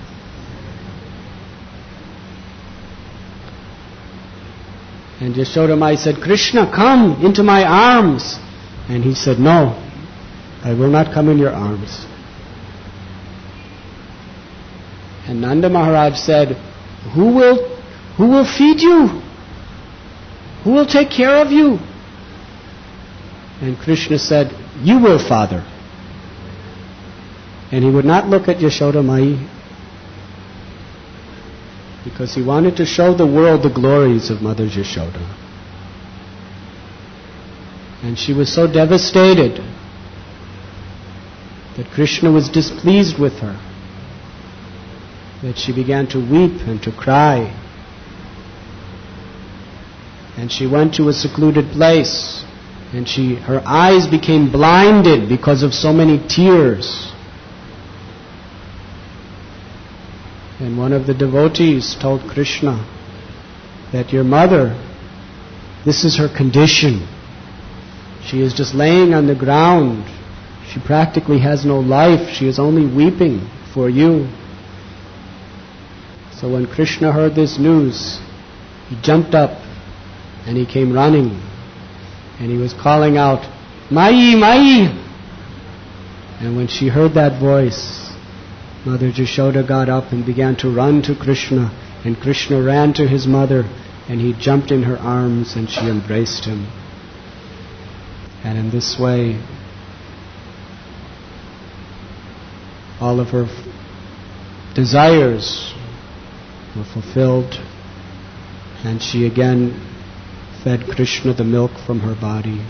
And Yashoda Mai said, Krishna, come into my arms. And he said, no, I will not come in your arms. And Nanda Maharaj said, who will, who will feed you? Who will take care of you? And Krishna said, you will, Father. And he would not look at Yashoda Mai because he wanted to show the world the glories of Mother Yashoda. And she was so devastated that Krishna was displeased with her, that she began to weep and to cry. And she went to a secluded place, and she, her eyes became blinded because of so many tears. And one of the devotees told Krishna that your mother, this is her condition. She is just laying on the ground. She practically has no life. She is only weeping for you. So when Krishna heard this news, he jumped up and he came running. And he was calling out, Mai, Mai! And when she heard that voice, Mother Yashoda got up and began to run to Krishna. And Krishna ran to his mother and he jumped in her arms and she embraced him. And in this way, all of her f- desires were fulfilled, and she again fed Krishna the milk from her body.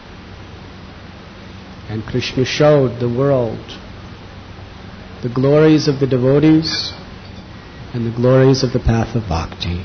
And Krishna showed the world the glories of the devotees and the glories of the path of bhakti.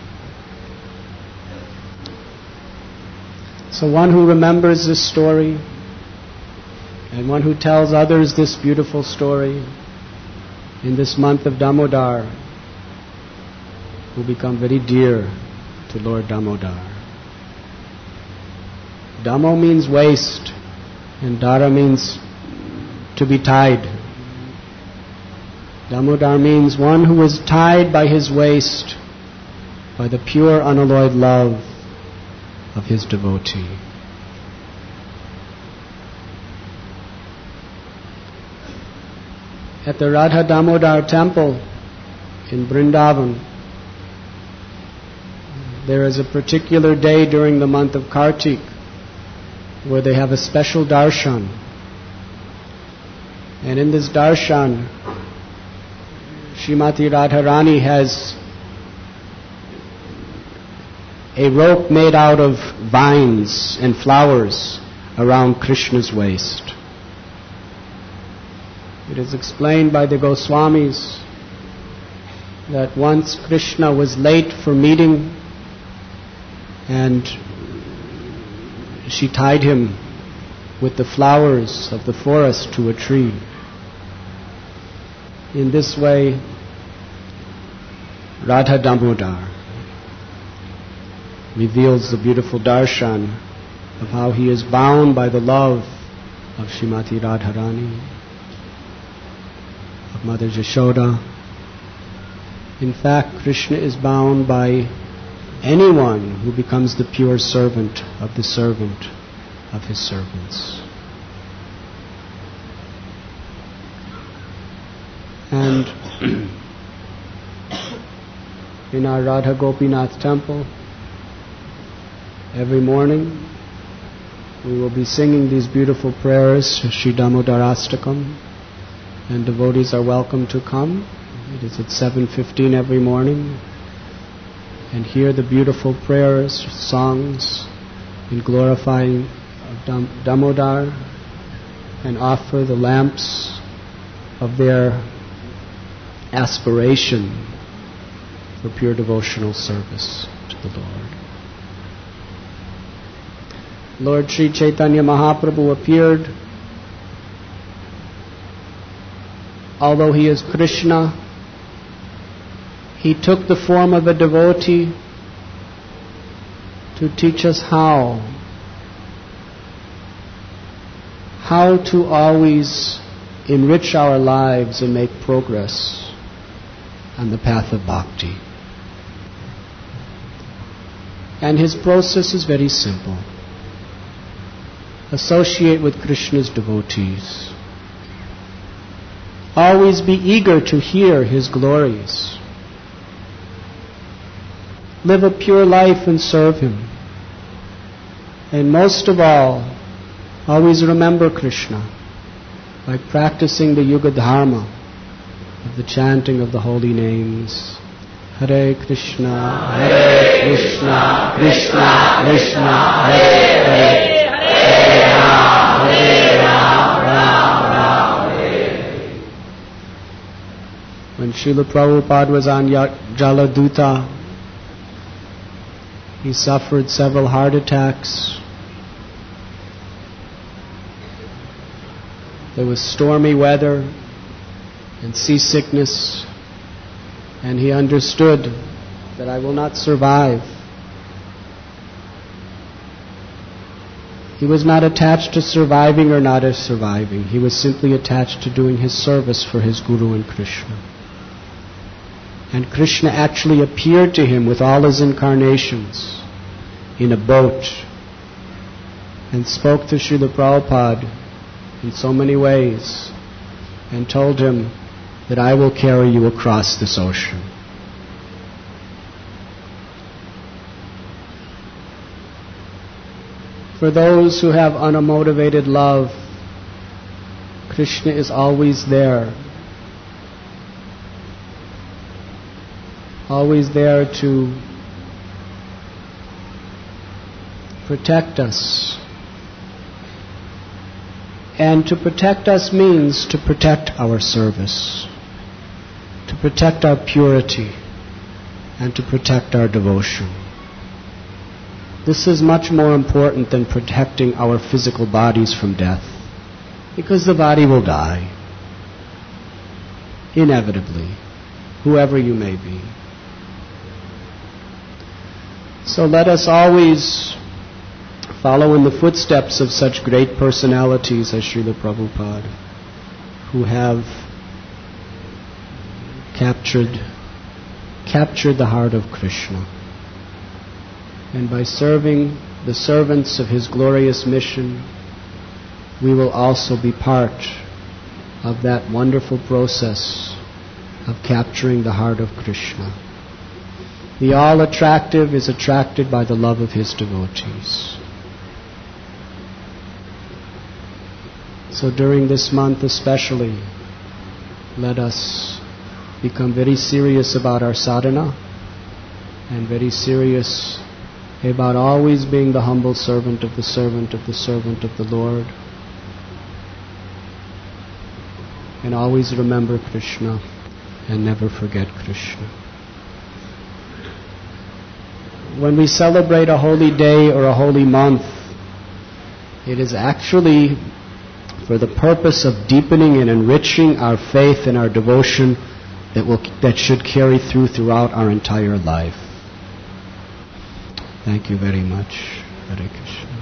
So one who remembers this story and one who tells others this beautiful story in this month of Damodar will become very dear to Lord Damodar. Damo means waste and Dara means to be tied. Damodar means one who is tied by his waist by the pure unalloyed love of his devotee. At the Radha Damodar temple in Vrindavan, there is a particular day during the month of Kartik where they have a special darshan. And in this darshan, Srimati Radharani has a rope made out of vines and flowers around Krishna's waist. It is explained by the Goswamis that once Krishna was late for meeting and she tied him with the flowers of the forest to a tree. In this way, Radha Damodar reveals the beautiful darshan of how he is bound by the love of Srimati Radharani, of Mother Yashoda. In fact, Krishna is bound by anyone who becomes the pure servant of the servant of his servants. And in our Radha Gopinath temple, every morning we will be singing these beautiful prayers, Shri Damodarastakam, and devotees are welcome to come. It is at seven fifteen every morning, and hear the beautiful prayers, songs in glorifying of Dam- Damodar, and offer the lamps of their aspiration for pure devotional service to the Lord. Lord Sri Chaitanya Mahaprabhu appeared. Although he is Krishna, he took the form of a devotee to teach us how, how to always enrich our lives and make progress on the path of bhakti. And his process is very simple. Associate with Krishna's devotees. Always be eager to hear his glories. Live a pure life and serve him. And most of all, always remember Krishna by practicing the Yuga Dharma of the chanting of the holy names. Hare Krishna, Hare Krishna, Krishna Krishna, Hare Hare, Hare Ram, Hare Ram, Ram Ram, Hare Hare. When Srila Prabhupada was on Jaladuta, he suffered several heart attacks. There was stormy weather and seasickness, and he understood that I will not survive. He was not attached to surviving or not as surviving. He was simply attached to doing his service for his Guru and Krishna. And Krishna actually appeared to him with all his incarnations in a boat and spoke to Srila Prabhupada in so many ways and told him that I will carry you across this ocean. For those who have unmotivated love, Krishna is always there. Always there to protect us. And to protect us means to protect our service, to protect our purity, and to protect our devotion. This is much more important than protecting our physical bodies from death, because the body will die, inevitably, whoever you may be. So let us always follow in the footsteps of such great personalities as Srila Prabhupada, who have captured captured the heart of Krishna. And by serving the servants of His glorious mission, we will also be part of that wonderful process of capturing the heart of Krishna. The all-attractive is attracted by the love of His devotees. So during this month especially, let us become very serious about our sadhana and very serious about always being the humble servant of the servant of the servant of the Lord. And always remember Krishna and never forget Krishna. When we celebrate a holy day or a holy month, it is actually for the purpose of deepening and enriching our faith and our devotion that will that should carry through throughout our entire life. Thank you very much. Hare Krishna.